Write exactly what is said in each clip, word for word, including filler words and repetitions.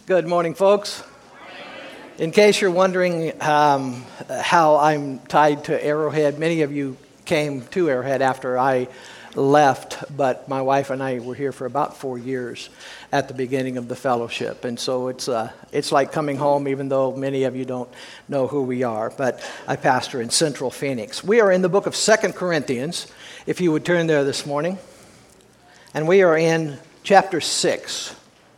Good morning, folks. In case you're wondering um, how I'm tied to Arrowhead, many of you came to Arrowhead after I left, but my wife and I were here for about four years at the beginning of the fellowship, and so it's uh, it's like coming home, even though many of you don't know who we are. But I pastor in Central Phoenix. We are in the book of Second Corinthians, if you would turn there this morning, and we are in chapter six.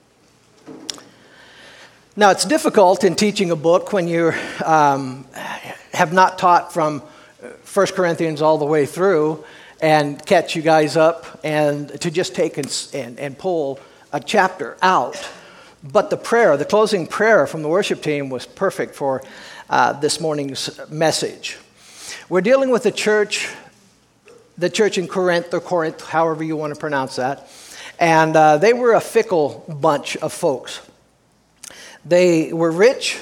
Now, it's difficult in teaching a book when you um, have not taught from First Corinthians all the way through and catch you guys up and to just take and, and, and pull a chapter out. But the prayer, the closing prayer from the worship team was perfect for uh, this morning's message. We're dealing with the church, the church in Corinth, or Corinth, however you want to pronounce that. And uh, they were a fickle bunch of folks. They were rich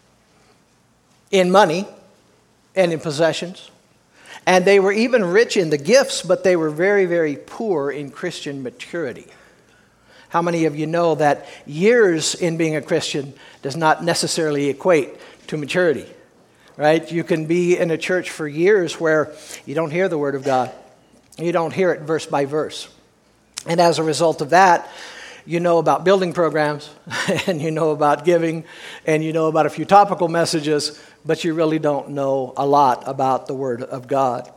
in money and in possessions. And they were even rich in the gifts, but they were very, very poor in Christian maturity. How many of you know that years in being a Christian does not necessarily equate to maturity? Right? You can be in a church for years where you don't hear the Word of God. You don't hear it verse by verse. And as a result of that, you know about building programs, and you know about giving, and you know about a few topical messages, but you really don't know a lot about the Word of God.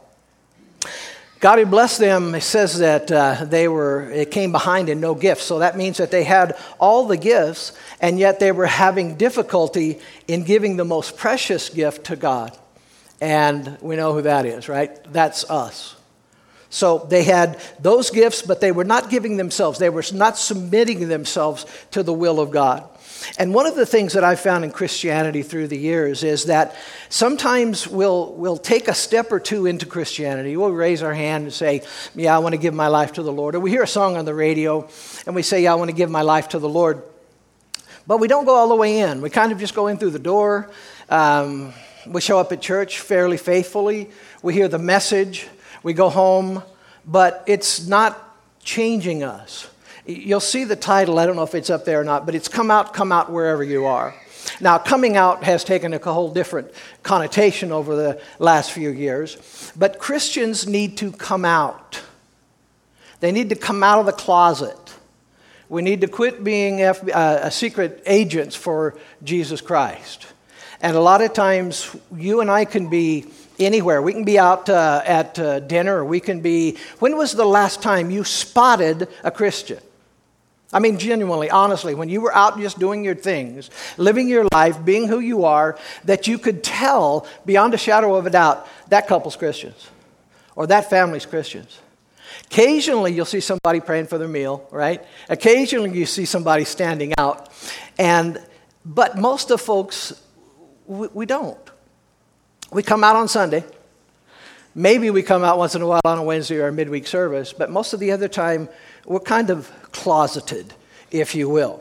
God had blessed them. It says that uh, they were, it came behind in no gifts. So that means that they had all the gifts, and yet they were having difficulty in giving the most precious gift to God. And we know who that is, right? That's us. So they had those gifts, but they were not giving themselves. They were not submitting themselves to the will of God. And one of the things that I've found in Christianity through the years is that sometimes we'll, we'll take a step or two into Christianity. We'll raise our hand and say, yeah, I want to give my life to the Lord. Or we hear a song on the radio and we say, yeah, I want to give my life to the Lord. But we don't go all the way in. We kind of just go in through the door. Um, we show up at church fairly faithfully. We hear the message. We go home, but it's not changing us. You'll see the title, I don't know if it's up there or not, but it's Come Out, Come Out Wherever You Are. Now, coming out has taken a whole different connotation over the last few years, but Christians need to come out. They need to come out of the closet. We need to quit being F B I, uh, secret agents for Jesus Christ. And a lot of times, you and I can be anywhere. We can be out uh, at uh, dinner, or we can be... When was the last time you spotted a Christian? I mean, genuinely, honestly, when you were out just doing your things, living your life, being who you are, that you could tell beyond a shadow of a doubt, that couple's Christians, or that family's Christians. Occasionally, you'll see somebody praying for their meal, right? Occasionally, you see somebody standing out. and But most of folks, we, we don't. We come out on Sunday. Maybe we come out once in a while on a Wednesday or a midweek service, but most of the other time, we're kind of closeted, if you will.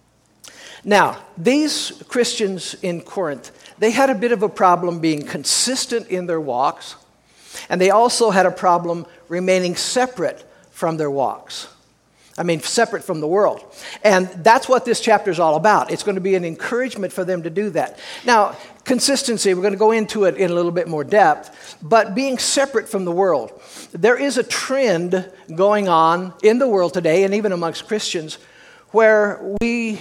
Now, these Christians in Corinth, they had a bit of a problem being consistent in their walks, and they also had a problem remaining separate from their walks. I mean, separate from the world. And that's what this chapter is all about. It's going to be an encouragement for them to do that. Now, consistency, we're going to go into it in a little bit more depth, but being separate from the world. There is a trend going on in the world today, and even amongst Christians, where we,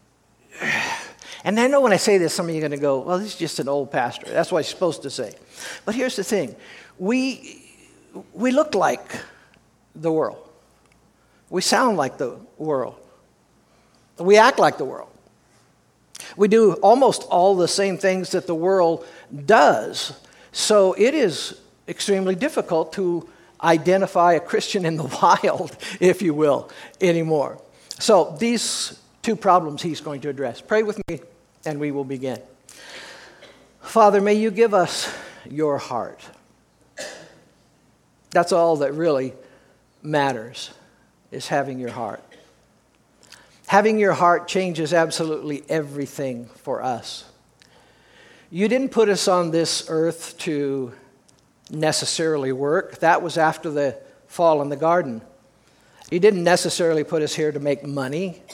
and I know when I say this, some of you are going to go, well, this is just an old pastor. That's what he's supposed to say. But here's the thing. We, we look like the world. We sound like the world. We act like the world. We do almost all the same things that the world does. So it is extremely difficult to identify a Christian in the wild, if you will, anymore. So these two problems he's going to address. Pray with me, and we will begin. Father, may you give us your heart. That's all that really matters, is having your heart. Having your heart changes absolutely everything for us. You didn't put us on this earth to necessarily work. That was after the fall in the garden. You didn't necessarily put us here to make money.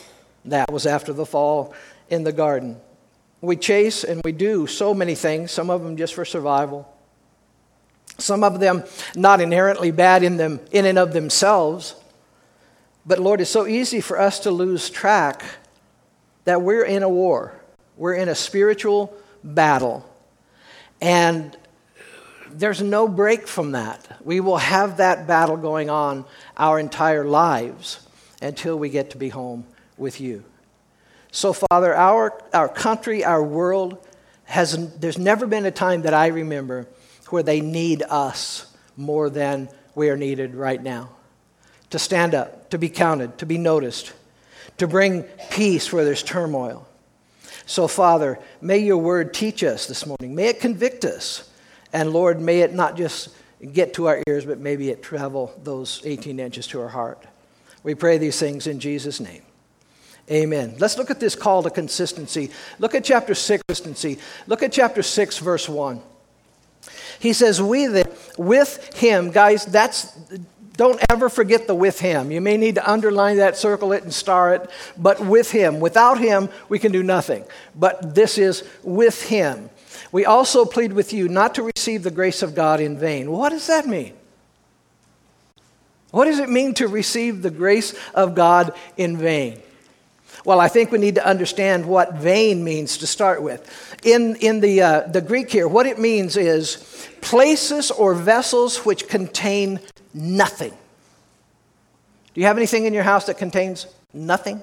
That was after the fall in the garden. We chase and we do so many things, some of them just for survival. Some of them not inherently bad in them in and of themselves. But Lord, it's so easy for us to lose track that we're in a war. We're in a spiritual battle. And there's no break from that. We will have that battle going on our entire lives until we get to be home with you. So, Father, our, our country, our world, has there's never been a time that I remember where they need us more than we are needed right now. To stand up, to be counted, to be noticed, to bring peace where there's turmoil. So, Father, may your word teach us this morning. May it convict us. And, Lord, may it not just get to our ears, but maybe it travel those eighteen inches to our heart. We pray these things in Jesus' name. Amen. Let's look at this call to consistency. Look at chapter six, consistency. Look at chapter six, verse one. He says, we that with him, guys, that's, don't ever forget the with him. You may need to underline that, circle it, and star it, but with him. Without him, we can do nothing. But this is with him. We also plead with you not to receive the grace of God in vain. What does that mean? What does it mean to receive the grace of God in vain? Well, I think we need to understand what vain means to start with. In, in the, uh, the Greek here, what it means is places or vessels which contain nothing. Do you have anything in your house that contains nothing?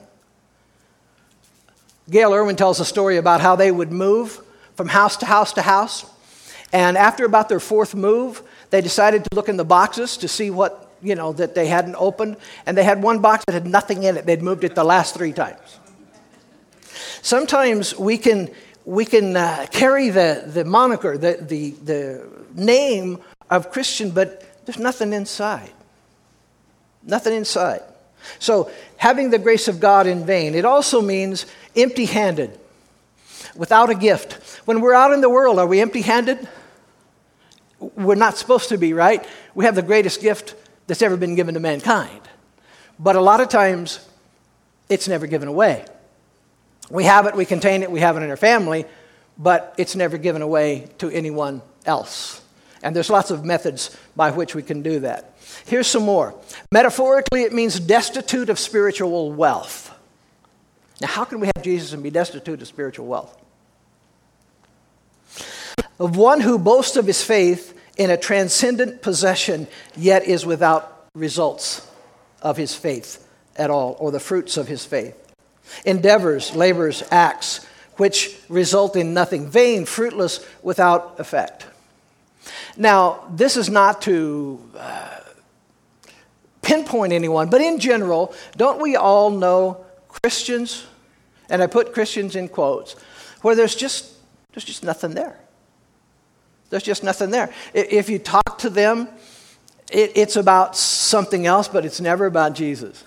Gail Irwin tells a story about how they would move from house to house to house. And after about their fourth move, they decided to look in the boxes to see what, you know, that they hadn't opened. And they had one box that had nothing in it. They'd moved it the last three times. Sometimes we can we can uh, carry the, the moniker, the, the, the name of Christian, but there's nothing inside. Nothing inside. So having the grace of God in vain, it also means empty-handed, without a gift. When we're out in the world, are we empty-handed? We're not supposed to be, right? We have the greatest gift that's ever been given to mankind. But a lot of times, it's never given away. We have it, we contain it, we have it in our family, but it's never given away to anyone else. And there's lots of methods by which we can do that. Here's some more. Metaphorically, it means destitute of spiritual wealth. Now, how can we have Jesus and be destitute of spiritual wealth? Of one who boasts of his faith in a transcendent possession, yet is without results of his faith at all, or the fruits of his faith. Endeavors, labors, acts, which result in nothing. Vain, fruitless, without effect. Now, this is not to uh, pinpoint anyone, but in general, don't we all know Christians, and I put Christians in quotes, where there's just there's just nothing there. There's just nothing there. If you talk to them, it, it's about something else, but it's never about Jesus.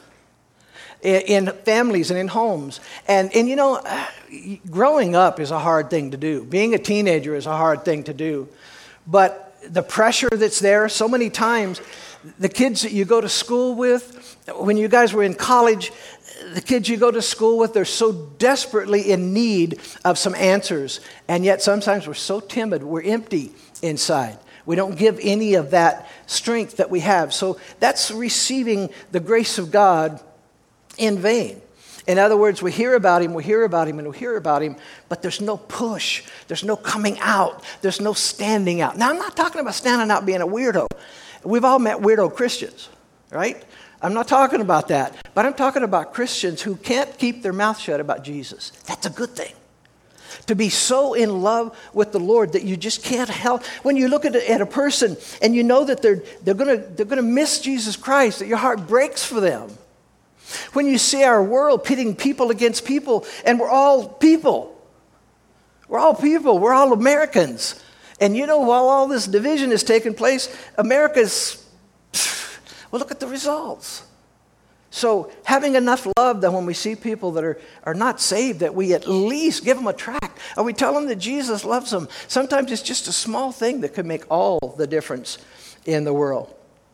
In families and in homes. And, and you know, growing up is a hard thing to do. Being a teenager is a hard thing to do. But the pressure that's there, so many times, the kids that you go to school with, when you guys were in college, the kids you go to school with, they're so desperately in need of some answers. And yet sometimes we're so timid, we're empty inside. We don't give any of that strength that we have. So that's receiving the grace of God in vain. In other words, we hear about him, we hear about him, and we hear about him, but there's no push. There's no coming out. There's no standing out. Now, I'm not talking about standing out being a weirdo. We've all met weirdo Christians, right? I'm not talking about that. But I'm talking about Christians who can't keep their mouth shut about Jesus. That's a good thing. To be so in love with the Lord that you just can't help. When you look at a, at a person and you know that they're, they're going they're gonna miss Jesus Christ, that your heart breaks for them. When you see our world pitting people against people, and we're all people. We're all people. We're all Americans. And you know, while all this division is taking place, America's, well, look at the results. So having enough love that when we see people that are, are not saved, that we at least give them a tract. Or we tell them that Jesus loves them. Sometimes it's just a small thing that could make all the difference in the world.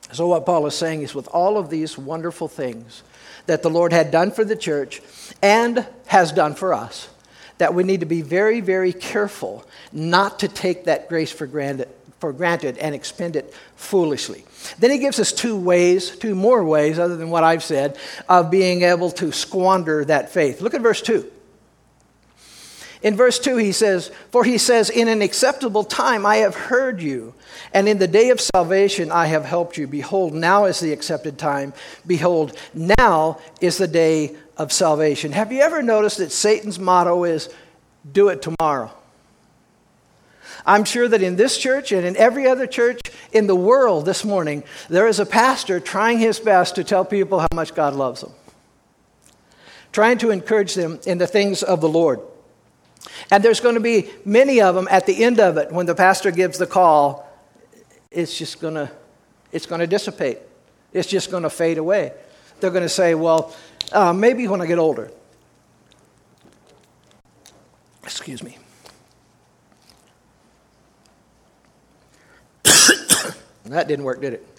So what Paul is saying is, with all of these wonderful things that the Lord had done for the church and has done for us, that we need to be very, very careful not to take that grace for granted, for granted and expend it foolishly. Then he gives us two ways, two more ways, other than what I've said, of being able to squander that faith. Look at verse two. In verse two, he says, "For he says, in an acceptable time I have heard you, and in the day of salvation I have helped you. Behold, now is the accepted time. Behold, now is the day of salvation." Have you ever noticed that Satan's motto is, do it tomorrow? I'm sure that in this church and in every other church in the world this morning, there is a pastor trying his best to tell people how much God loves them, trying to encourage them in the things of the Lord. And there's going to be many of them at the end of it when the pastor gives the call. It's just going to, it's going to dissipate. It's just going to fade away. They're going to say, well, uh, maybe when I get older. Excuse me. That didn't work, did it?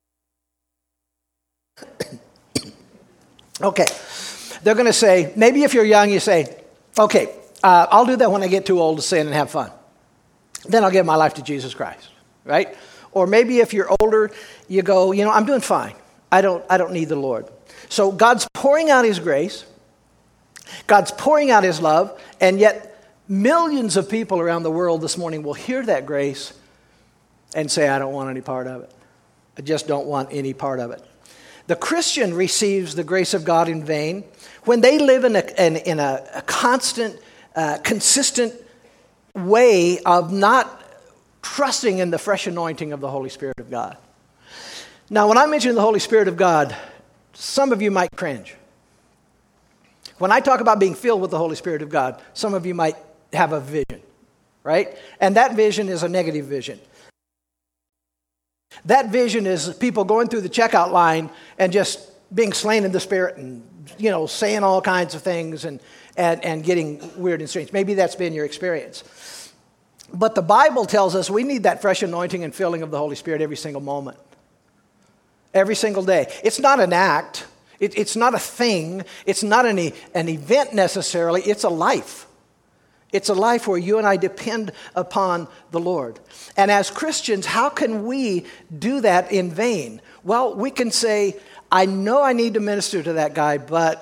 Okay. They're going to say, maybe if you're young, you say, okay, Uh, I'll do that when I get too old to sin and have fun. Then I'll give my life to Jesus Christ, right? Or maybe if you're older, you go, you know, I'm doing fine. I don't, I don't need the Lord. So God's pouring out His grace. God's pouring out His love. And yet millions of people around the world this morning will hear that grace and say, I don't want any part of it. I just don't want any part of it. The Christian receives the grace of God in vain when they live in a, in, in a, a constant Uh, consistent way of not trusting in the fresh anointing of the Holy Spirit of God. Now, when I mention the Holy Spirit of God, some of you might cringe. When I talk about being filled with the Holy Spirit of God, some of you might have a vision, right? And that vision is a negative vision. That vision is people going through the checkout line and just being slain in the Spirit and, you know, saying all kinds of things and And, and getting weird and strange. Maybe that's been your experience. But the Bible tells us we need that fresh anointing and filling of the Holy Spirit every single moment. Every single day. It's not an act. It, it's not a thing. It's not an, an event necessarily. It's a life. It's a life where you and I depend upon the Lord. And as Christians, how can we do that in vain? Well, we can say, I know I need to minister to that guy, but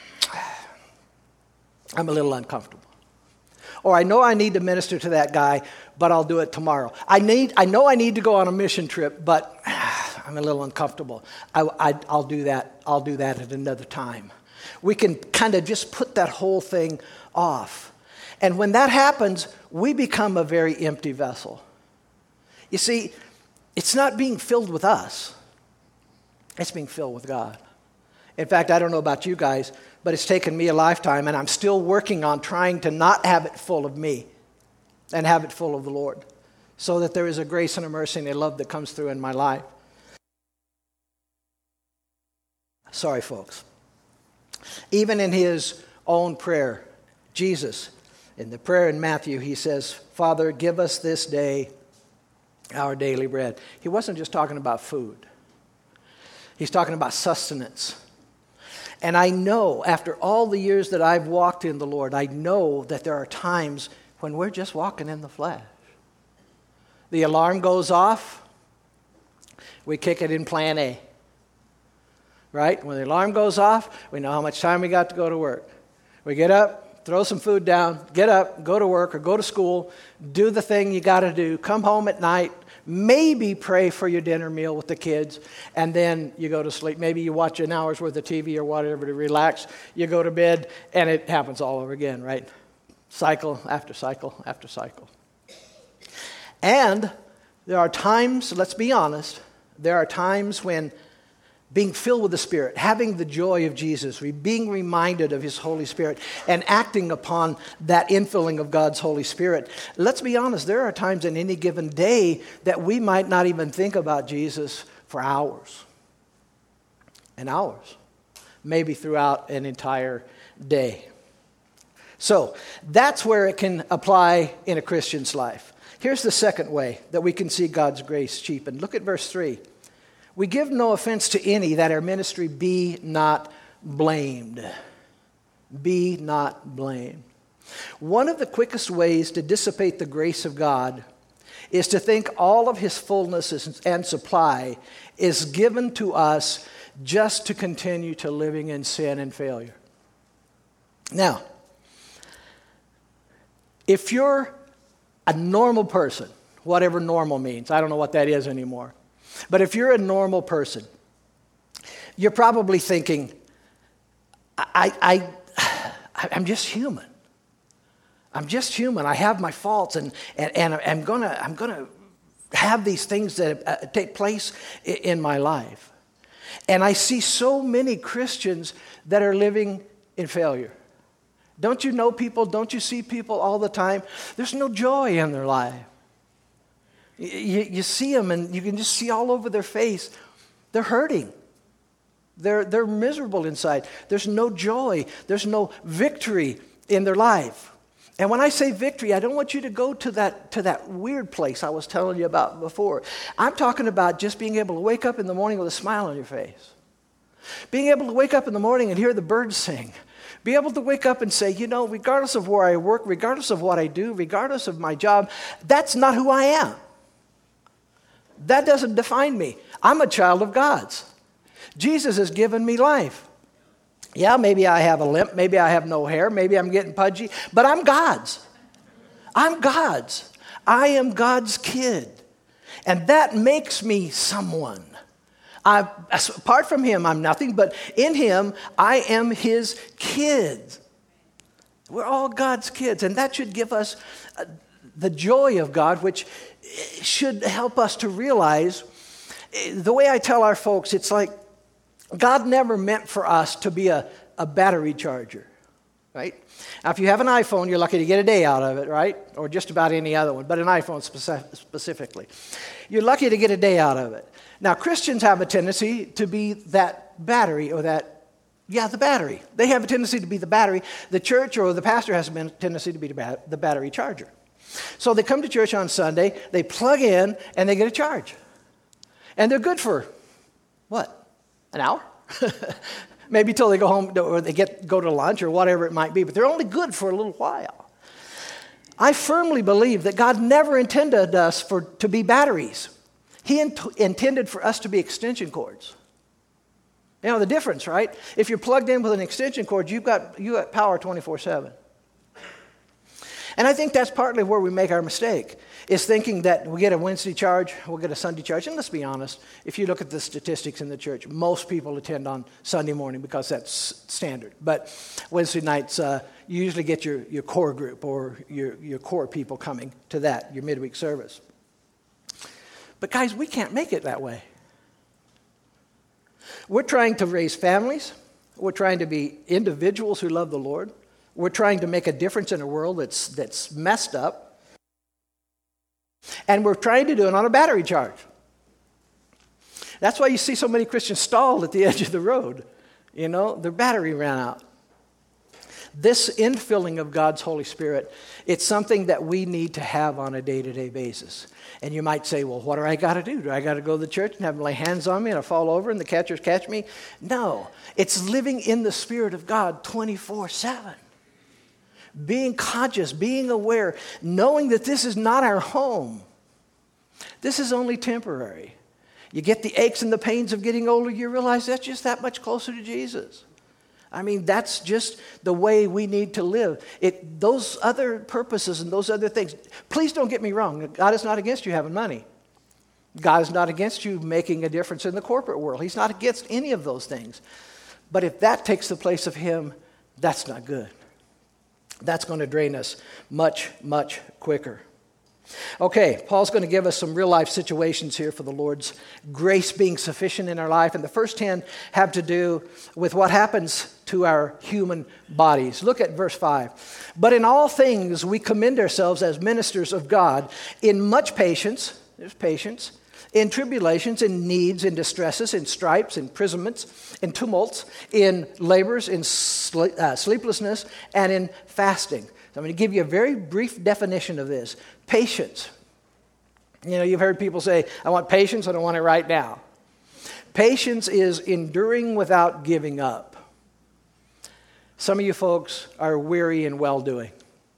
I'm a little uncomfortable. Or I know I need to minister to that guy, but I'll do it tomorrow. I need, I know I need to go on a mission trip, but I'm a little uncomfortable. I, I, I'll do that. I'll do that at another time. We can kind of just put that whole thing off. And when that happens, we become a very empty vessel. You see, it's not being filled with us. It's being filled with God. In fact, I don't know about you guys, but it's taken me a lifetime, and I'm still working on trying to not have it full of me and have it full of the Lord, so that there is a grace and a mercy and a love that comes through in my life. Sorry, folks. Even in His own prayer, Jesus, in the prayer in Matthew, He says, Father, give us this day our daily bread. He wasn't just talking about food. He's talking about sustenance. And I know, after all the years that I've walked in the Lord, I know that there are times when we're just walking in the flesh. The alarm goes off, we kick it in plan A. Right? When the alarm goes off, we know how much time we got to go to work. We get up, throw some food down, get up, go to work or go to school, do the thing you got to do, come home at night, maybe pray for your dinner meal with the kids, and then you go to sleep. Maybe you watch an hour's worth of T V or whatever to relax. You go to bed, and it happens all over again, right? Cycle after cycle after cycle. And there are times, let's be honest, there are times when being filled with the Spirit, having the joy of Jesus, being reminded of His Holy Spirit, and acting upon that infilling of God's Holy Spirit. Let's be honest, there are times in any given day that we might not even think about Jesus for hours and hours, maybe throughout an entire day. So that's where it can apply in a Christian's life. Here's the second way that we can see God's grace cheapened. Look at verse three. We give no offense to any, that our ministry be not blamed. Be not blamed. One of the quickest ways to dissipate the grace of God is to think all of his fullness and supply is given to us just to continue to living in sin and failure. Now, if you're a normal person, whatever normal means, I don't know what that is anymore, but if you're a normal person, you're probably thinking, I, I, I'm just human. I'm just human. I have my faults, and, and, and I'm gonna I'm gonna have these things that uh, take place in, in my life. And I see so many Christians that are living in failure. Don't you know people? Don't you see people all the time? There's no joy in their life. You, you see them, and you can just see all over their face, they're hurting. They're, they're miserable inside. There's no joy. There's no victory in their life. And when I say victory, I don't want you to go to that, to that weird place I was telling you about before. I'm talking about just being able to wake up in the morning with a smile on your face. Being able to wake up in the morning and hear the birds sing. Be able to wake up and say, you know, regardless of where I work, regardless of what I do, regardless of my job, that's not who I am. That doesn't define me. I'm a child of God's. Jesus has given me life. Yeah, maybe I have a limp, maybe I have no hair, maybe I'm getting pudgy, but I'm God's. I'm God's. I am God's kid. And that makes me someone. I, apart from him, I'm nothing, but in him, I am his kid. We're all God's kids, and that should give us the joy of God, which should help us to realize, the way I tell our folks, it's like, God never meant for us to be a, a battery charger, right? Now, if you have an iPhone, you're lucky to get a day out of it, right? Or just about any other one, but an iPhone speci- specifically. You're lucky to get a day out of it. Now, Christians have a tendency to be that battery or that, yeah, the battery. They have a tendency to be the battery. The church or the pastor has a tendency to be the, bat- the battery charger. So they come to church on Sunday, they plug in, and they get a charge. And they're good for, what? An hour? Maybe till they go home or they get go to lunch or whatever it might be, but they're only good for a little while. I firmly believe that God never intended us for to be batteries. He int- intended for us to be extension cords. You know the difference, right? If you're plugged in with an extension cord, you've got you got power twenty-four seven. And I think that's partly where we make our mistake, is thinking that we get a Wednesday charge, we'll get a Sunday charge. And let's be honest, if you look at the statistics in the church, most people attend on Sunday morning because that's standard. But Wednesday nights, uh, you usually get your, your core group or your, your core people coming to that, your midweek service. But guys, we can't make it that way. We're trying to raise families. We're trying to be individuals who love the Lord. We're trying to make a difference in a world that's that's messed up. And we're trying to do it on a battery charge. That's why you see so many Christians stalled at the edge of the road. You know, their battery ran out. This infilling of God's Holy Spirit, it's something that we need to have on a day-to-day basis. And you might say, well, what do I got to do? Do I got to go to the church and have them lay hands on me and I fall over and the catchers catch me? No. It's living in the Spirit of God twenty-four seven. Being conscious, being aware, knowing that this is not our home. This is only temporary. You get the aches and the pains of getting older, you realize that's just that much closer to Jesus. I mean, that's just the way we need to live. It, those other purposes and those other things, please don't get me wrong. God is not against you having money. God is not against you making a difference in the corporate world. He's not against any of those things. But if that takes the place of him, that's not good. That's going to drain us much, much quicker. Okay, Paul's going to give us some real-life situations here for the Lord's grace being sufficient in our life. And the first ten have to do with what happens to our human bodies. Look at verse five. But in all things we commend ourselves as ministers of God in much patience, there's patience, in tribulations, in needs, in distresses, in stripes, in imprisonments, in tumults, in labors, in sle- uh, sleeplessness, and in fasting. So I'm going to give you a very brief definition of this. Patience. You know, you've heard people say, I want patience, I don't want it right now. Patience is enduring without giving up. Some of you folks are weary in well-doing.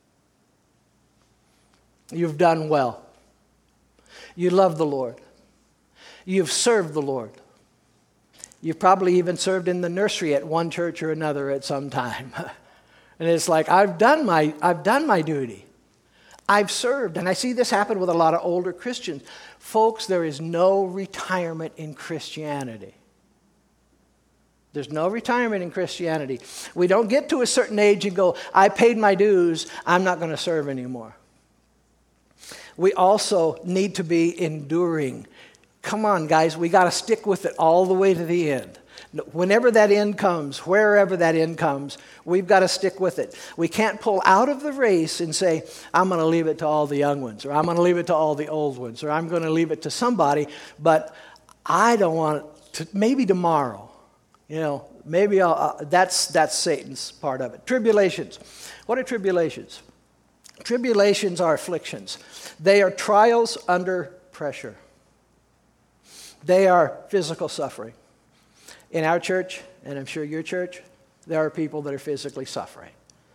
You've done well. You love the Lord. You've served the Lord. You've probably even served in the nursery at one church or another at some time. And it's like, I've done my, I've done my duty. I've served. And I see this happen with a lot of older Christians. Folks, there is no retirement in Christianity. There's no retirement in Christianity. We don't get to a certain age and go, I paid my dues, I'm not going to serve anymore. We also need to be enduring. Come on, guys, we got to stick with it all the way to the end. Whenever that end comes, wherever that end comes, we've got to stick with it. We can't pull out of the race and say, I'm going to leave it to all the young ones, or I'm going to leave it to all the old ones, or I'm going to leave it to somebody, but I don't want it to, maybe tomorrow. You know, maybe I'll, uh, that's, that's Satan's part of it. Tribulations. What are tribulations? Tribulations are afflictions. They are trials under pressure. They are physical suffering. In our church, and I'm sure your church, there are people that are physically suffering.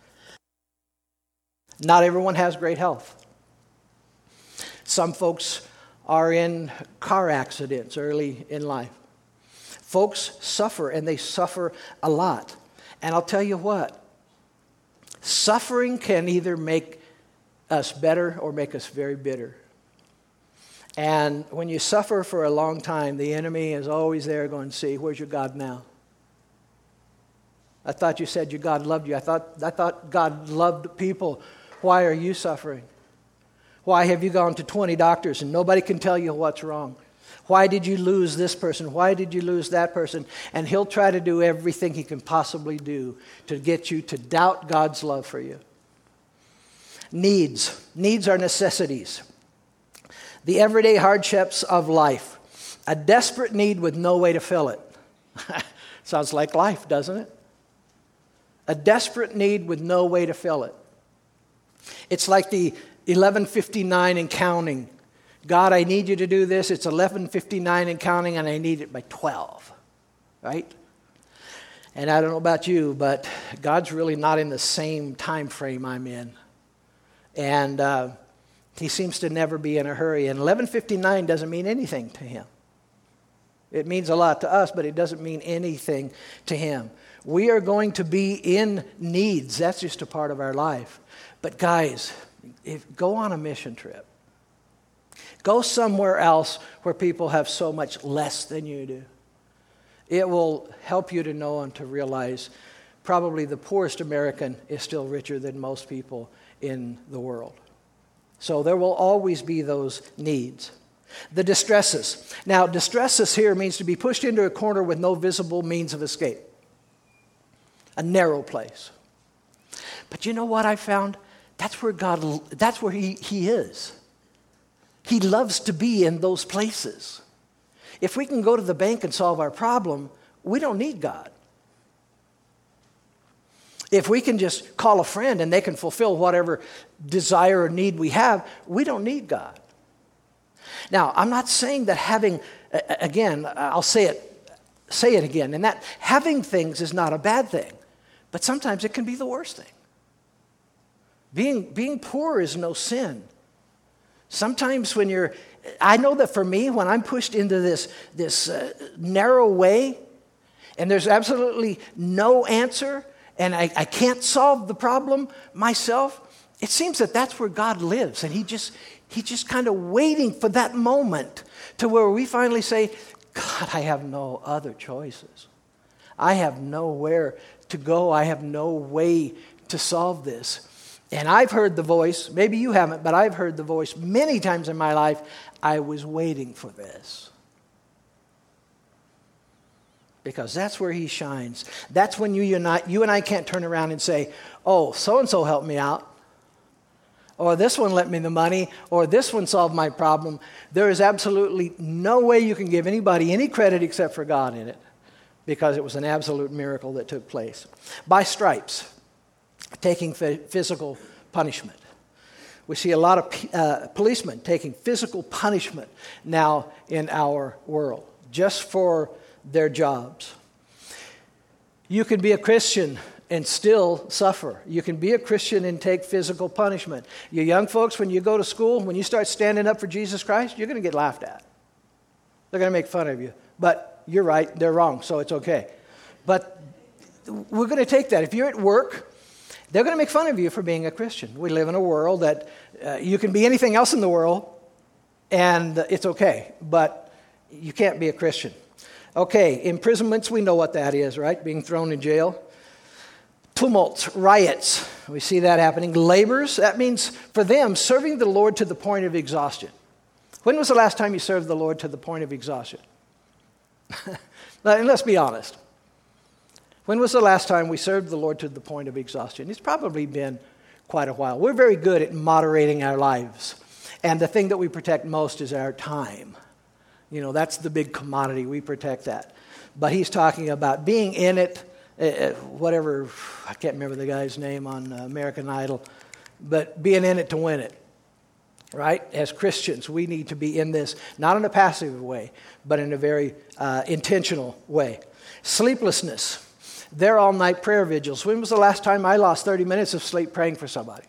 Not everyone has great health. Some folks are in car accidents early in life. Folks suffer, and they suffer a lot. And I'll tell you what, suffering can either make us better or make us very bitter. And when you suffer for a long time, the enemy is always there going, see, where's your God now? I thought you said your God loved you. I thought, I thought God loved people. Why are you suffering? Why have you gone to twenty doctors and nobody can tell you what's wrong? Why did you lose this person? Why did you lose that person? And he'll try to do everything he can possibly do to get you to doubt God's love for you. Needs. Needs are necessities. The everyday hardships of life. A desperate need with no way to fill it. Sounds like life, doesn't it? A desperate need with no way to fill it. It's like the eleven fifty-nine and counting. God, I need you to do this. It's eleven fifty-nine and counting, and I need it by twelve. Right? And I don't know about you, but God's really not in the same time frame I'm in. And uh, he seems to never be in a hurry. And eleven fifty-nine doesn't mean anything to him. It means a lot to us, but it doesn't mean anything to him. We are going to be in needs. That's just a part of our life. But guys, if, go on a mission trip. Go somewhere else where people have so much less than you do. It will help you to know and to realize probably the poorest American is still richer than most people in the world. So there will always be those needs. The distresses. Now, distresses here means to be pushed into a corner with no visible means of escape. A narrow place. But you know what I found? That's where God, that's where he, he is. He loves to be in those places. If we can go to the bank and solve our problem, we don't need God. If we can just call a friend and they can fulfill whatever desire or need we have, we don't need God. Now, I'm not saying that having, again, I'll say it, say it again, and that having things is not a bad thing, but sometimes it can be the worst thing. Being, being poor is no sin. Sometimes when you're, I know that for me, when I'm pushed into this, this uh, narrow way, and there's absolutely no answer, and I, I can't solve the problem myself, it seems that that's where God lives, and he just, he's just kind of waiting for that moment to where we finally say, God, I have no other choices. I have nowhere to go. I have no way to solve this. And I've heard the voice, maybe you haven't, but I've heard the voice many times in my life, I was waiting for this. Because that's where he shines. That's when you, you, and I, you and I can't turn around and say, oh, so-and-so helped me out. Or this one lent me the money. Or this one solved my problem. There is absolutely no way you can give anybody any credit except for God in it. Because it was an absolute miracle that took place. By stripes, taking physical punishment. We see a lot of uh, policemen taking physical punishment now in our world. Just for their jobs. You can be a Christian and still suffer. You can be a Christian and take physical punishment. You young folks, when you go to school, when you start standing up for Jesus Christ, you're going to get laughed at. They're going to make fun of you. But you're right, they're wrong, so it's okay. But we're going to take that. If you're at work, they're going to make fun of you for being a Christian. We live in a world that uh, you can be anything else in the world, and it's okay. But you can't be a Christian. Okay, imprisonments, we know what that is, right? Being thrown in jail. Tumults, riots, we see that happening. Labors, that means for them, serving the Lord to the point of exhaustion. When was the last time you served the Lord to the point of exhaustion? And let's be honest. When was the last time we served the Lord to the point of exhaustion? It's probably been quite a while. We're very good at moderating our lives. And the thing that we protect most is our time. You know, that's the big commodity. We protect that. But he's talking about being in it, uh, whatever, I can't remember the guy's name on uh, American Idol, but being in it to win it, right? As Christians, we need to be in this, not in a passive way, but in a very uh, intentional way. Sleeplessness. They're all-night prayer vigils. When was the last time I lost thirty minutes of sleep praying for somebody?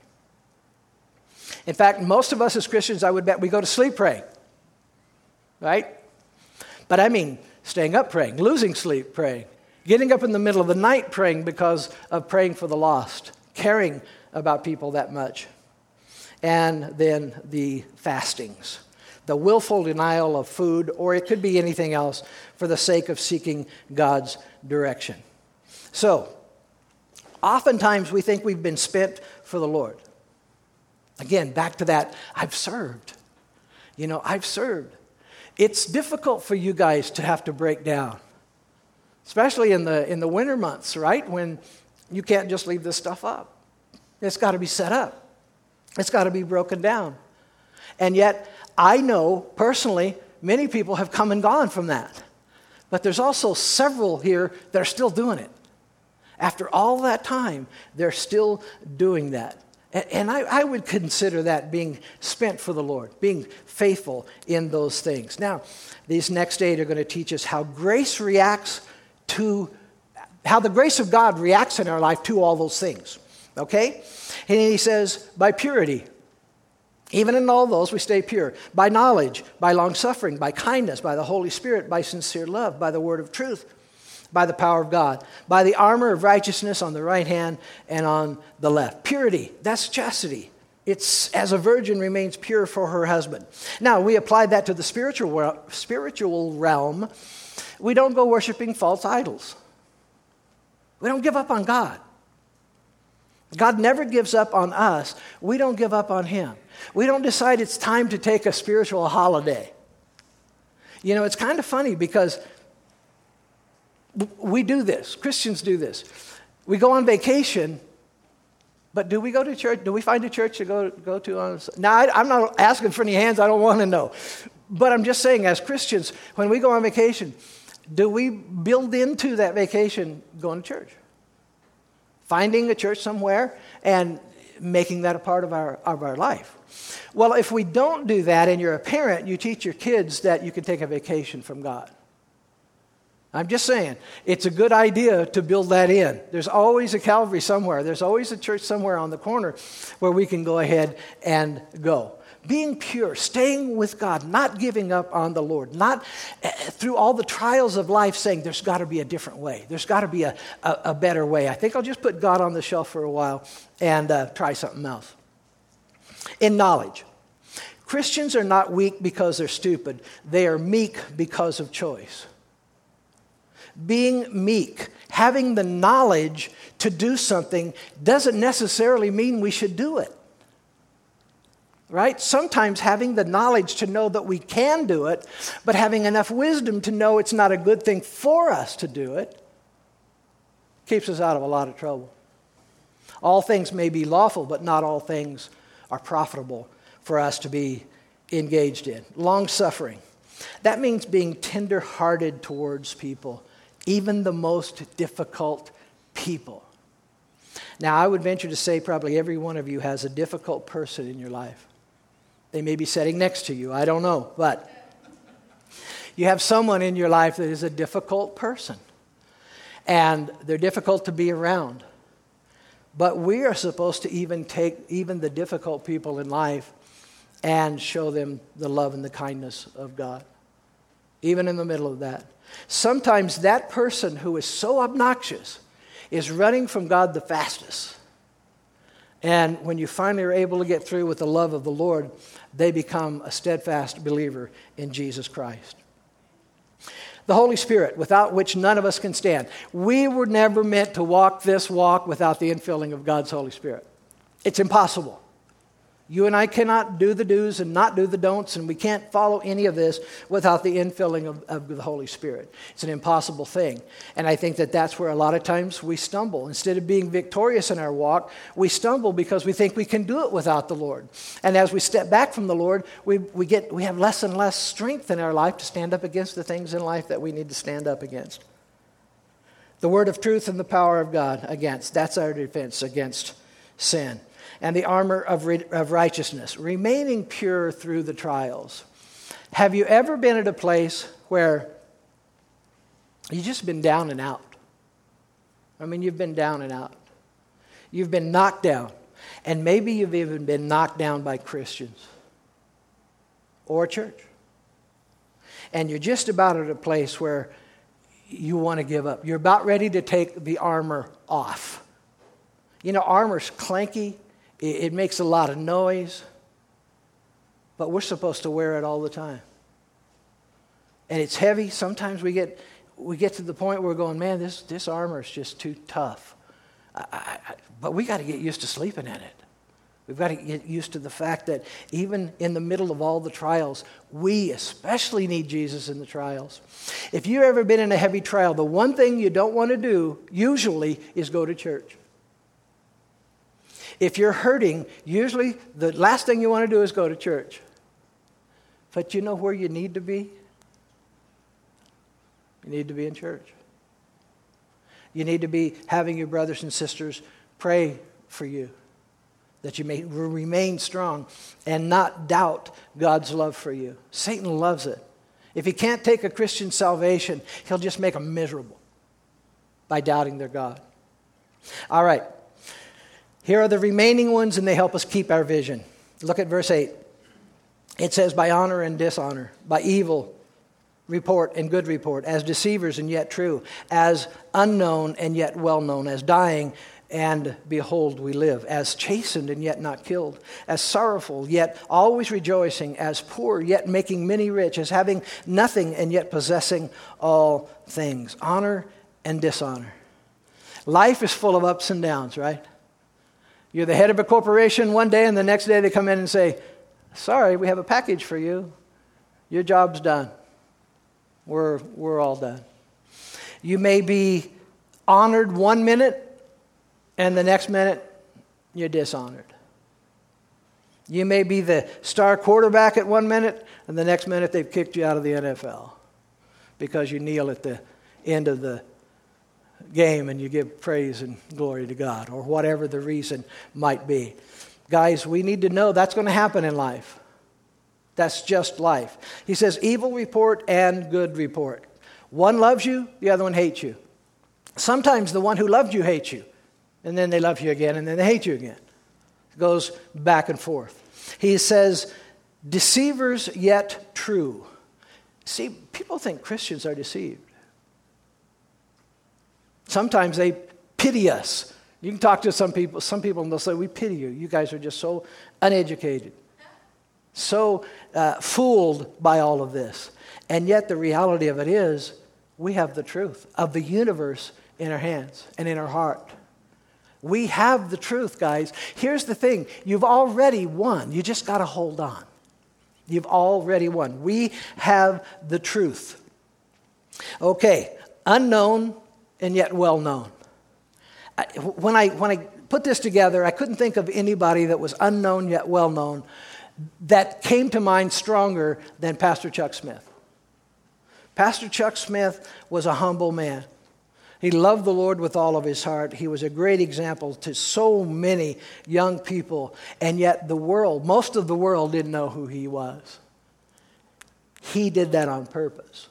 In fact, most of us as Christians, I would bet we go to sleep praying. Right? But I mean, staying up praying, losing sleep praying, getting up in the middle of the night praying because of praying for the lost, caring about people that much. And then the fastings, the willful denial of food, or it could be anything else for the sake of seeking God's direction. So, oftentimes we think we've been spent for the Lord. Again, back to that, I've served. You know, I've served. It's difficult for you guys to have to break down, especially in the in the winter months, right? When you can't just leave this stuff up. It's got to be set up. It's got to be broken down. And yet, I know personally, many people have come and gone from that. But there's also several here that are still doing it. After all that time, they're still doing that. And I, I would consider that being spent for the Lord, being faithful in those things. Now, these next eight are going to teach us how grace reacts to, how the grace of God reacts in our life to all those things. Okay? And he says, by purity. Even in all those, we stay pure. By knowledge, by long-suffering, by kindness, by the Holy Spirit, by sincere love, by the word of truth, by the power of God, by the armor of righteousness on the right hand and on the left. Purity, that's chastity. It's as a virgin remains pure for her husband. Now, we apply that to the spiritual spiritual realm. We don't go worshiping false idols. We don't give up on God. God never gives up on us. We don't give up on him. We don't decide it's time to take a spiritual holiday. You know, it's kind of funny because we do this. Christians do this. We go on vacation, but do we go to church? Do we find a church to go, go to? On, now, I, I'm not asking for any hands. I don't want to know. But I'm just saying, as Christians, when we go on vacation, do we build into that vacation going to church? Finding a church somewhere and making that a part of our, of our life. Well, if we don't do that and you're a parent, you teach your kids that you can take a vacation from God. I'm just saying, it's a good idea to build that in. There's always a Calvary somewhere. There's always a church somewhere on the corner where we can go ahead and go. Being pure, staying with God, not giving up on the Lord, not uh, through all the trials of life saying there's got to be a different way. There's got to be a, a, a better way. I think I'll just put God on the shelf for a while and uh, try something else. In knowledge, Christians are not weak because they're stupid. They are meek because of choice. Being meek, having the knowledge to do something doesn't necessarily mean we should do it. Right? Sometimes having the knowledge to know that we can do it, but having enough wisdom to know it's not a good thing for us to do it, keeps us out of a lot of trouble. All things may be lawful, but not all things are profitable for us to be engaged in. Long-suffering. That means being tender-hearted towards people, even the most difficult people. Now, I would venture to say probably every one of you has a difficult person in your life. They may be sitting next to you. I don't know. But You have someone in your life that is a difficult person, and they're difficult to be around. But we are supposed to even take even the difficult people in life and show them the love and the kindness of God, even in the middle of that. Sometimes that person who is so obnoxious is running from God the fastest. And when you finally are able to get through with the love of the Lord, they become a steadfast believer in Jesus Christ. The Holy Spirit, without which none of us can stand. We were never meant to walk this walk without the infilling of God's Holy Spirit. It's impossible. You and I cannot do the do's and not do the don'ts, and we can't follow any of this without the infilling of, of the Holy Spirit. It's an impossible thing. And I think that that's where a lot of times we stumble. Instead of being victorious in our walk, we stumble because we think we can do it without the Lord. And as we step back from the Lord, we, we, get, we have less and less strength in our life to stand up against the things in life that we need to stand up against. The word of truth and the power of God against. That's our defense against sin. And the armor of, re- of righteousness, remaining pure through the trials. Have you ever been at a place where you've just been down and out? I mean, you've been down and out. You've been knocked down. And maybe you've even been knocked down by Christians or church. And you're just about at a place where you want to give up. You're about ready to take the armor off. You know, armor's clanky. It makes a lot of noise, but we're supposed to wear it all the time. And it's heavy. Sometimes we get we get to the point where we're going, man, this, this armor is just too tough. I, I, but we got to get used to sleeping in it. We've got to get used to the fact that even in the middle of all the trials, we especially need Jesus in the trials. If you've ever been in a heavy trial, the one thing you don't want to do usually is go to church. If you're hurting, usually the last thing you want to do is go to church. But you know where you need to be? You need to be in church. You need to be having your brothers and sisters pray for you, that you may remain strong and not doubt God's love for you. Satan loves it. If he can't take a Christian's salvation, he'll just make them miserable by doubting their God. All right. Here are the remaining ones, and they help us keep our vision. Look at verse eight. It says, by honor and dishonor, by evil report and good report, as deceivers and yet true, as unknown and yet well known, as dying and behold we live, as chastened and yet not killed, as sorrowful yet always rejoicing, as poor yet making many rich, as having nothing and yet possessing all things. Honor and dishonor. Life is full of ups and downs, right? You're the head of a corporation one day, and the next day they come in and say, sorry, we have a package for you. Your job's done. We're, we're all done. You may be honored one minute, and the next minute, you're dishonored. You may be the star quarterback at one minute, and the next minute they've kicked you out of the N F L because you kneel at the end of the game and you give praise and glory to God, or whatever the reason might be. Guys, we need to know that's going to happen in life. That's just life. He says evil report and good report. One loves you, the other one hates you. Sometimes the one who loved you hates you, and then they love you again, and then they hate you again. It goes back and forth. He says deceivers yet true. See, people think Christians are deceived. Sometimes they pity us. You can talk to some people, some people and they'll say, we pity you. You guys are just so uneducated, so uh, fooled by all of this. And yet the reality of it is we have the truth of the universe in our hands and in our heart. We have the truth, guys. Here's the thing. You've already won. You just got to hold on. You've already won. We have the truth. Okay, unknown and yet well known. When I when I put this together, I couldn't think of anybody that was unknown yet well known that came to mind stronger than Pastor Chuck Smith. Pastor Chuck Smith was a humble man. He loved the Lord with all of his heart. He was a great example to so many young people, and yet the world, most of the world didn't know who he was. He did that on purpose.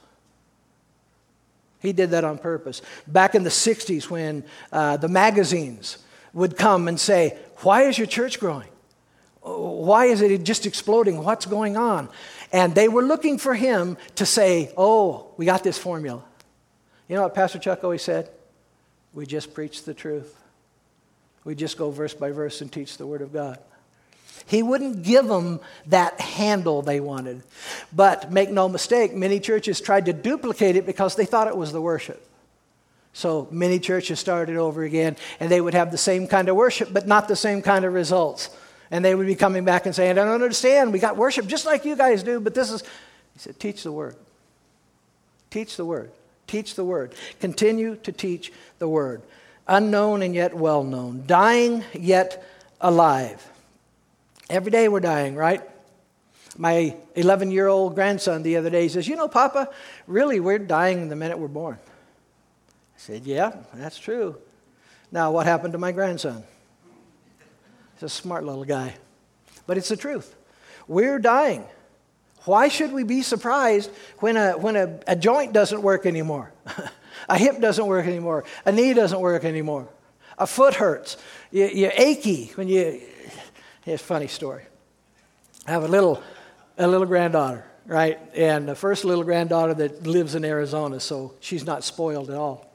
He did that on purpose. Back in the sixties when uh, the magazines would come and say, why is your church growing? Why is it just exploding? What's going on? And they were looking for him to say, oh, we got this formula. You know what Pastor Chuck always said? We just preach the truth. We just go verse by verse and teach the Word of God. He wouldn't give them that handle they wanted. But make no mistake, many churches tried to duplicate it because they thought it was the worship. So many churches started over again, and they would have the same kind of worship, but not the same kind of results. And they would be coming back and saying, I don't understand. We got worship just like you guys do, but this is... He said, teach the Word. Teach the Word. Teach the Word. Continue to teach the Word. Unknown and yet well-known. Dying yet alive. Every day we're dying, right? My eleven-year-old grandson the other day says, you know, Papa, really we're dying the minute we're born. I said, yeah, that's true. Now, what happened to my grandson? He's a smart little guy. But it's the truth. We're dying. Why should we be surprised when a, when a, a joint doesn't work anymore? A hip doesn't work anymore. A knee doesn't work anymore. A foot hurts. You, you're achy when you... Here's a funny story. I have a little, a little granddaughter, right? And the first little granddaughter that lives in Arizona, so she's not spoiled at all.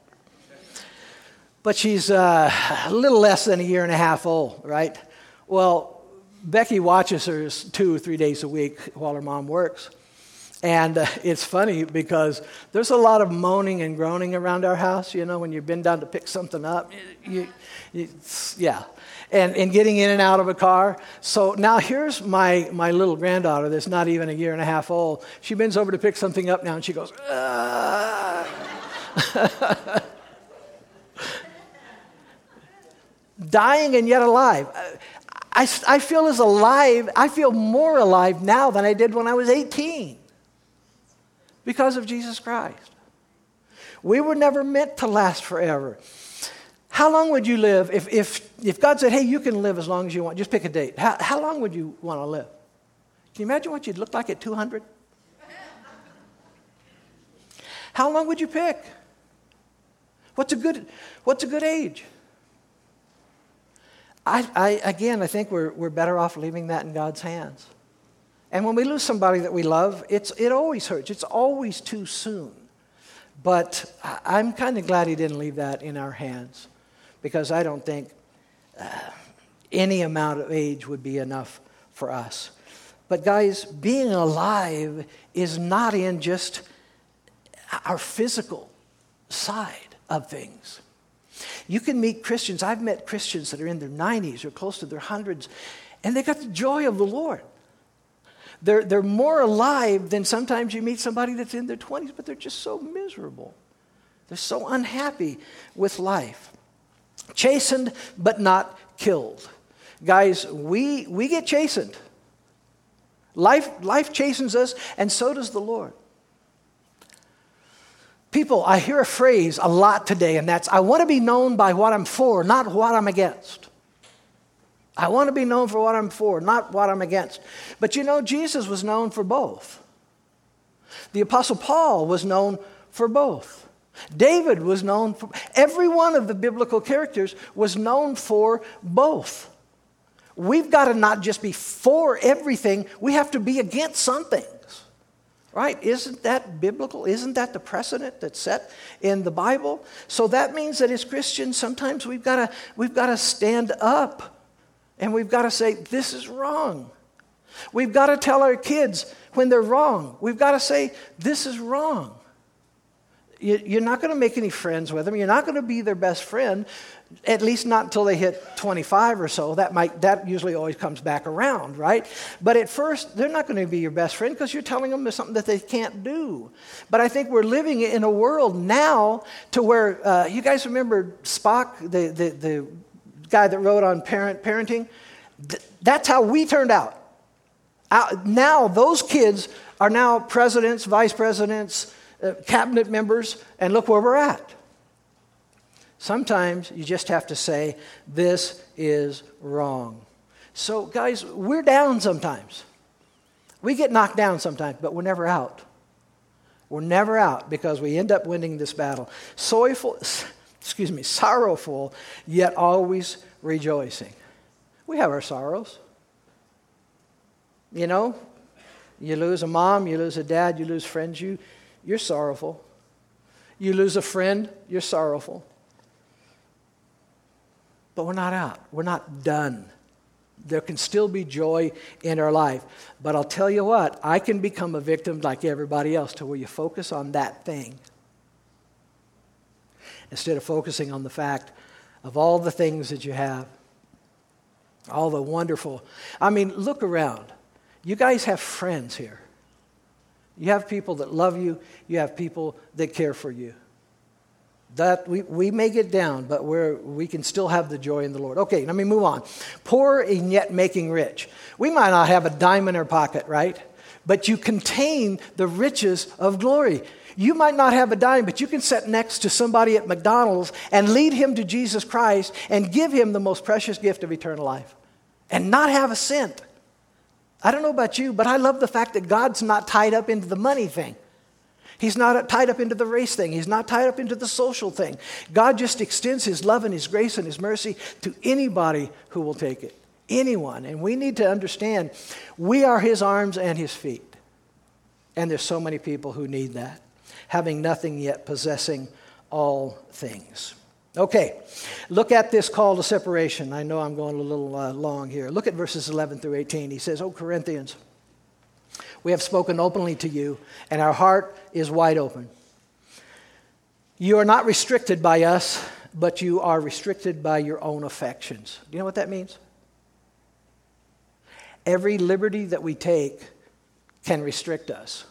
But she's uh, a little less than a year and a half old, right? Well, Becky watches her two or three days a week while her mom works. And uh, it's funny because there's a lot of moaning and groaning around our house, you know, when you've been down to pick something up. You, you, yeah. And, and getting in and out of a car. So now here's my, my little granddaughter that's not even a year and a half old. She bends over to pick something up now and she goes, ah. Dying and yet alive. I, I feel as alive, I feel more alive now than I did when I was eighteen. Because of Jesus Christ. We were never meant to last forever. How long would you live if, if, if God said, hey, you can live as long as you want? Just pick a date. How, how long would you want to live? Can you imagine what you'd look like at two hundred? How long would you pick? What's a good, what's a good age? I, I, again, I think we're, we're better off leaving that in God's hands. And when we lose somebody that we love, it's, it always hurts. It's always too soon. But I'm kind of glad he didn't leave that in our hands, because I don't think uh, any amount of age would be enough for us. But guys, being alive is not in just our physical side of things. You can meet Christians. I've met Christians that are in their nineties or close to their hundreds, and they got the joy of the Lord. They're, they're more alive than sometimes you meet somebody that's in their twenties, but they're just so miserable. They're so unhappy with life. Chastened, but not killed. Guys, we, we get chastened. Life, life chastens us, and so does the Lord. People, I hear a phrase a lot today, and that's, I want to be known by what I'm for, not what I'm against. I want to be known for what I'm for, not what I'm against. But you know, Jesus was known for both. The Apostle Paul was known for both. David was known for, every one of the biblical characters was known for both. We've got to not just be for everything, we have to be against some things. Right? Isn't that biblical? Isn't that the precedent that's set in the Bible? So that means that as Christians, sometimes we've got to we've got to stand up. And we've got to say, this is wrong. We've got to tell our kids when they're wrong. We've got to say, this is wrong. You're not going to make any friends with them. You're not going to be their best friend, at least not until they hit twenty-five or so. That might that usually always comes back around, right? But at first, they're not going to be your best friend because you're telling them something that they can't do. But I think we're living in a world now to where, uh, you guys remember Spock, the, the, the guy that wrote on parent parenting? Th- that's how we turned out. out. Now, those kids are now presidents, vice presidents, Uh, cabinet members, and look where we're at. Sometimes you just have to say, this is wrong. So guys, we're down sometimes. We get knocked down sometimes, but we're never out. We're never out because we end up winning this battle. Sorrowful, excuse me, sorrowful, yet always rejoicing. We have our sorrows. You know, you lose a mom, you lose a dad, you lose friends, you, you're sorrowful. You lose a friend, you're sorrowful. But we're not out. We're not done. There can still be joy in our life. But I'll tell you what, I can become a victim like everybody else to where you focus on that thing instead of focusing on the fact of all the things that you have, all the wonderful. I mean, look around. You guys have friends here. You have people that love you. You have people that care for you. That we, we may get down, but we're, we can still have the joy in the Lord. Okay, let me move on. Poor and yet making rich. We might not have a dime in our pocket, right? But you contain the riches of glory. You might not have a dime, but you can sit next to somebody at McDonald's and lead him to Jesus Christ and give him the most precious gift of eternal life and not have a cent. I don't know about you, but I love the fact that God's not tied up into the money thing. He's not tied up into the race thing. He's not tied up into the social thing. God just extends his love and his grace and his mercy to anybody who will take it. Anyone. And we need to understand we are his arms and his feet. And there's so many people who need that. Having nothing yet possessing all things. Okay, look at this call to separation. I know I'm going a little uh, long here. Look at verses eleven through eighteen. He says, "O Corinthians, we have spoken openly to you, and our heart is wide open. You are not restricted by us, but you are restricted by your own affections." Do you know what that means? Every liberty that we take can restrict us.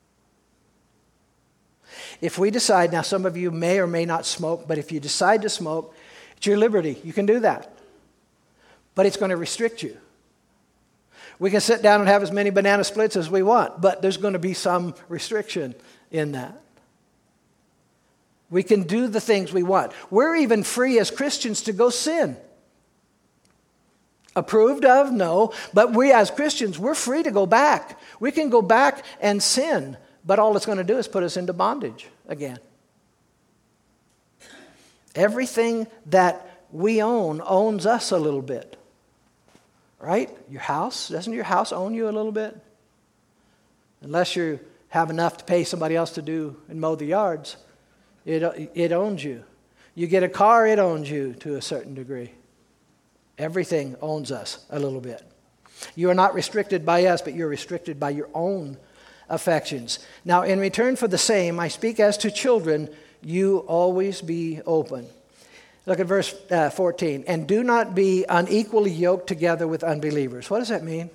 If we decide, now some of you may or may not smoke, but if you decide to smoke, it's your liberty. You can do that. But it's going to restrict you. We can sit down and have as many banana splits as we want, but there's going to be some restriction in that. We can do the things we want. We're even free as Christians to go sin. Approved of? No. But we as Christians, we're free to go back. We can go back and sin, but all it's going to do is put us into bondage again. Everything that we own owns us a little bit. Right? Your house, doesn't your house own you a little bit? Unless you have enough to pay somebody else to do and mow the yards, it, it owns you. You get a car, it owns you to a certain degree. Everything owns us a little bit. You are not restricted by us, but you're restricted by your own affections. Now, in return for the same, I speak as to children, you always be open. Look at verse uh, fourteen. "And do not be unequally yoked together with unbelievers." What does that mean?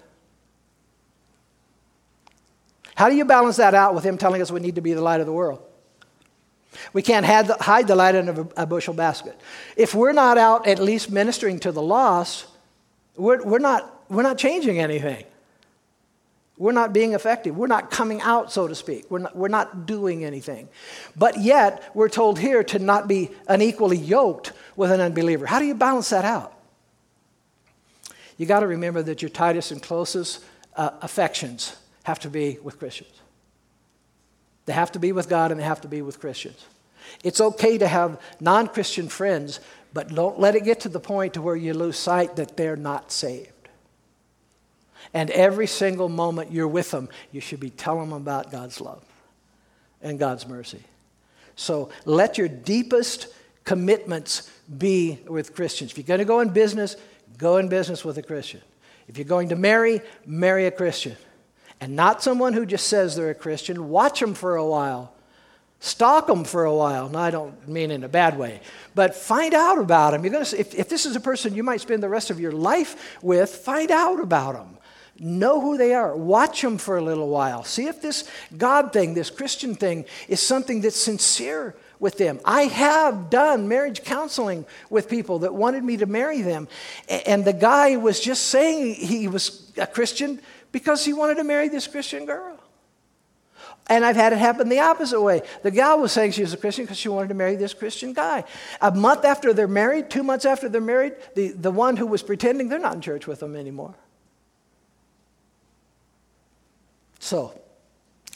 How do you balance that out with him telling us we need to be the light of the world? We can't hide the, hide the light under a bushel basket. If we're not out at least ministering to the lost, we're, we're, not, we're not changing anything. We're not being effective. We're not coming out, so to speak. We're not, we're not doing anything. But yet, we're told here to not be unequally yoked with an unbeliever. How do you balance that out? You got to remember that your tightest and closest uh, affections have to be with Christians. They have to be with God and they have to be with Christians. It's okay to have non-Christian friends, but don't let it get to the point to where you lose sight that they're not saved. And every single moment you're with them, you should be telling them about God's love and God's mercy. So let your deepest commitments be with Christians. If you're going to go in business, go in business with a Christian. If you're going to marry, marry a Christian. And not someone who just says they're a Christian. Watch them for a while. Stalk them for a while. No, I don't mean in a bad way. But find out about them. You're going to, if, if this is a person you might spend the rest of your life with, find out about them. Know who they are. Watch them for a little while. See if this God thing, this Christian thing, is something that's sincere with them. I have done marriage counseling with people that wanted me to marry them. And the guy was just saying he was a Christian because he wanted to marry this Christian girl. And I've had it happen the opposite way. The gal was saying she was a Christian because she wanted to marry this Christian guy. A month after they're married, two months after they're married, the, the one who was pretending, they're not in church with them anymore. So,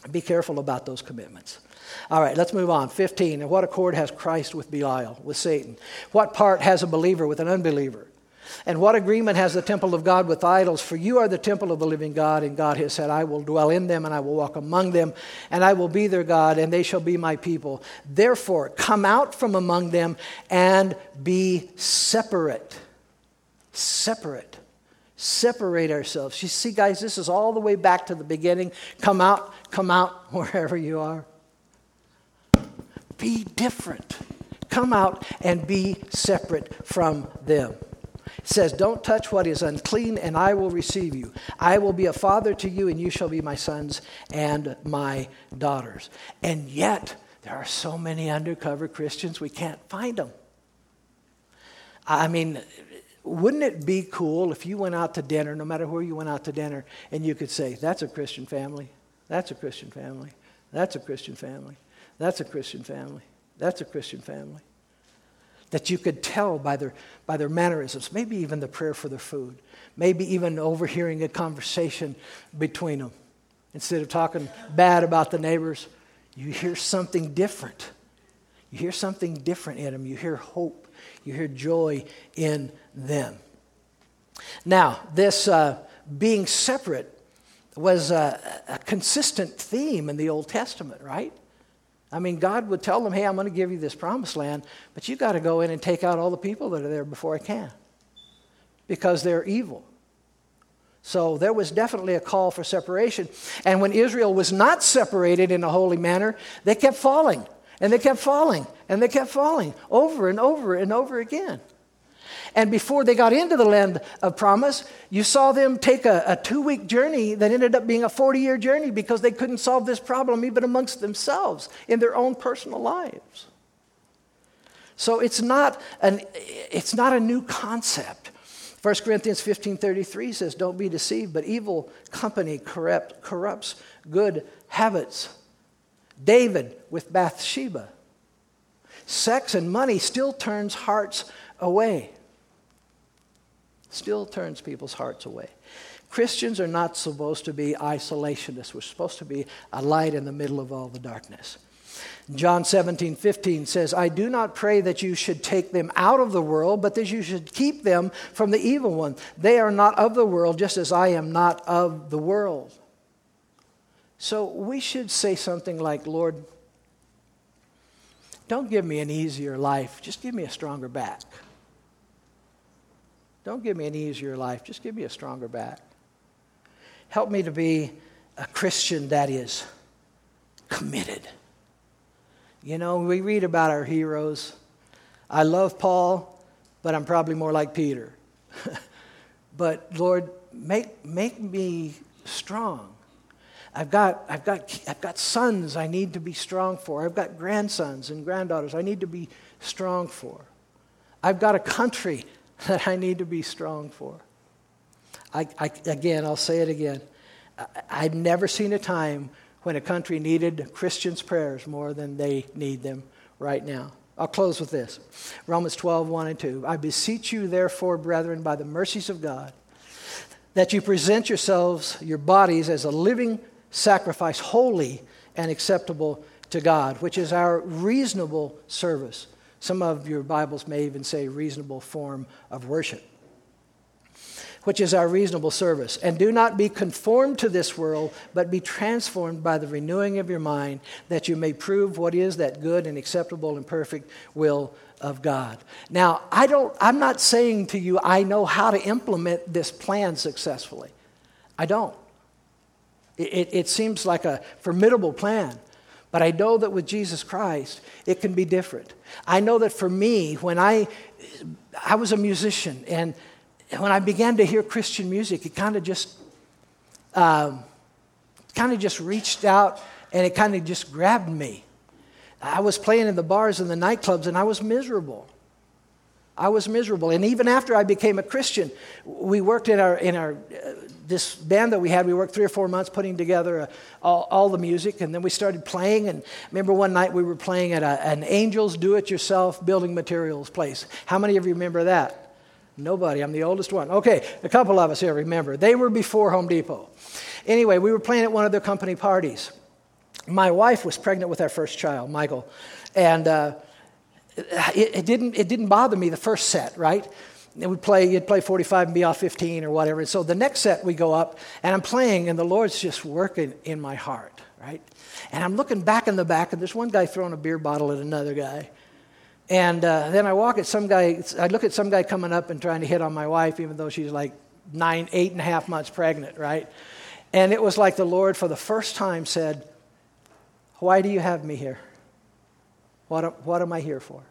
Be careful about those commitments. All right, let's move on. fifteen, and what accord has Christ with Belial, with Satan? What part has a believer with an unbeliever? And what agreement has the temple of God with idols? For you are the temple of the living God, and God has said, I will dwell in them, and I will walk among them, and I will be their God, and they shall be my people. Therefore, come out from among them and be separate. Separate. Separate ourselves. You see, guys, this is all the way back to the beginning. Come out, come out wherever you are. Be different. Come out and be separate from them. It says, don't touch what is unclean, and I will receive you. I will be a father to you, and you shall be my sons and my daughters. And yet, there are so many undercover Christians, we can't find them. I mean, wouldn't it be cool if you went out to dinner, no matter where you went out to dinner, and you could say, that's a Christian family, that's a Christian family, that's a Christian family, that's a Christian family, that's a Christian family. That you could tell by their by their mannerisms, maybe even the prayer for their food, maybe even overhearing a conversation between them. Instead of talking bad about the neighbors, you hear something different. You hear something different in them. You hear hope. You hear joy in them. Now, this uh, being separate was a, a consistent theme in the Old Testament, right? I mean, God would tell them, hey, I'm going to give you this promised land, but you got to go in and take out all the people that are there before I can, because they're evil. So there was definitely a call for separation. And when Israel was not separated in a holy manner, they kept falling, and they kept falling, and they kept falling over and over and over again. And before they got into the land of promise, you saw them take a, a two-week journey that ended up being a forty-year journey because they couldn't solve this problem even amongst themselves in their own personal lives. So it's not an it's not a new concept. First Corinthians fifteen thirty-three says, don't be deceived, but evil company corrupt, corrupts good habits. David with Bathsheba. Sex and money still turns hearts away. Still turns people's hearts away. Christians are not supposed to be isolationists. We're supposed to be a light in the middle of all the darkness. John seventeen fifteen says, I do not pray that you should take them out of the world, but that you should keep them from the evil one. They are not of the world, just as I am not of the world. So we should say something like, Lord, don't give me an easier life. Just give me a stronger back. Don't give me an easier life. Just give me a stronger back. Help me to be a Christian that is committed. You know, we read about our heroes. I love Paul, but I'm probably more like Peter. But Lord, make make me strong. I've got I've got I've got sons I need to be strong for. I've got grandsons and granddaughters I need to be strong for. I've got a country that I need to be strong for. I, I, again, I'll say it again. I, I've never seen a time when a country needed Christians' prayers more than they need them right now. I'll close with this. Romans twelve, one and two. I beseech you, therefore, brethren, by the mercies of God, that you present yourselves, your bodies, as a living sacrifice, holy and acceptable to God, which is our reasonable service. Some of your Bibles may even say reasonable form of worship, which is our reasonable service. And do not be conformed to this world, but be transformed by the renewing of your mind, that you may prove what is that good and acceptable and perfect will of God. Now, I don't, I'm not saying to you, I know how to implement this plan successfully. I don't. It, it, it seems like a formidable plan. But I know that with Jesus Christ, it can be different. I know that for me, when I I was a musician, and when I began to hear Christian music, it kind of just um, kind of just reached out, and it kind of just grabbed me. I was playing in the bars and the nightclubs, and I was miserable. I was miserable. And even after I became a Christian, we worked in our in our uh, this band that we had. We worked three or four months putting together uh, all, all the music, and then we started playing. And I remember one night we were playing at a, an Angels Do-It-Yourself building materials place. How many of you remember that? Nobody. I'm the oldest one. Okay, a couple of us here remember. They were before Home Depot. Anyway, we were playing at one of their company parties. my wife was pregnant with our first child, Michael, and uh, it, it didn't it didn't bother me the first set, right? And we'd play, you'd play forty-five and be off fifteen or whatever. And so the next set we go up, and I'm playing, and the Lord's just working in my heart, right? And I'm looking back in the back, and there's one guy throwing a beer bottle at another guy. And uh, then I walk at some guy, I look at some guy coming up and trying to hit on my wife, even though she's like nine, eight and a half months pregnant, right? And it was like the Lord, for the first time, said, "Why do you have me here? What, what am I here for?"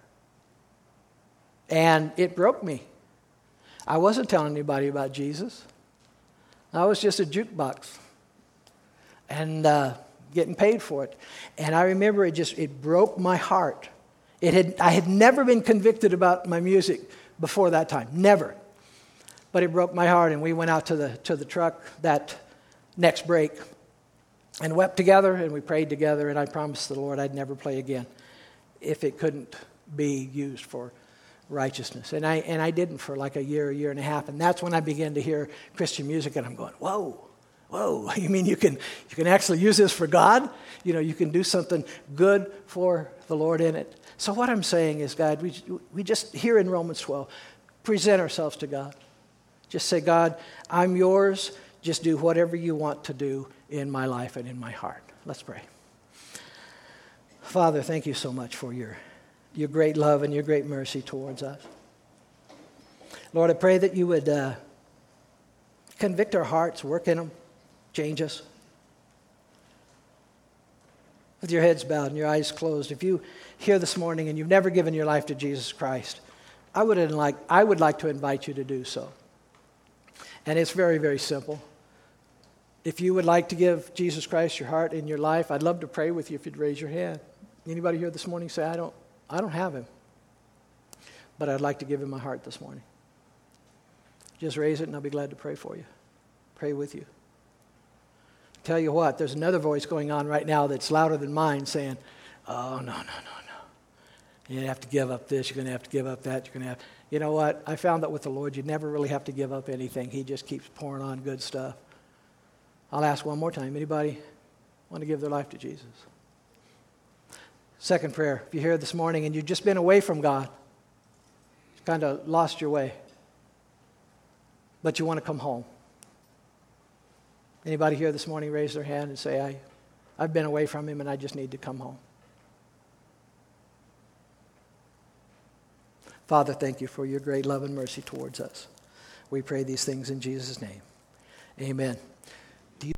And it broke me. I wasn't telling anybody about Jesus. I was just a jukebox and uh, getting paid for it. And I remember it just, it broke my heart. It had, I had never been convicted about my music before that time, never. But it broke my heart, and we went out to the to the truck that next break and wept together, and we prayed together, and I promised the Lord I'd never play again if it couldn't be used for righteousness. And I and I didn't for like a year, a year and a half, and that's when I began to hear Christian music, and I'm going, whoa, whoa, you mean you can you can actually use this for God? You know, you can do something good for the Lord in it. So what I'm saying is, God, we we just, here in Romans twelve, present ourselves to God. Just say, God, I'm yours. Just do whatever you want to do in my life and in my heart. Let's pray. Father, thank you so much for your, your great love and your great mercy towards us. Lord, I pray that you would uh, convict our hearts, work in them, change us. With your heads bowed and your eyes closed, if you here this morning and you've never given your life to Jesus Christ, I would like, I would like to invite you to do so. And it's very, very simple. If you would like to give Jesus Christ your heart and your life, I'd love to pray with you if you'd raise your hand. Anybody here this morning say, I don't, I don't have him, but I'd like to give him my heart this morning? Just raise it and I'll be glad to pray for you. Pray with you. Tell you what, there's another voice going on right now that's louder than mine saying, oh, no, no, no, no. You have to give up this. You're going to have to give up that. You're going to have, you know what? I found that with the Lord, you never really have to give up anything. He just keeps pouring on good stuff. I'll ask one more time. Anybody want to give their life to Jesus? Second prayer. If you're here this morning and you've just been away from God, you kind of lost your way, but you want to come home. Anybody here this morning raise their hand and say, I, I've been away from him and I just need to come home. Father, thank you for your great love and mercy towards us. We pray these things in Jesus' name. Amen.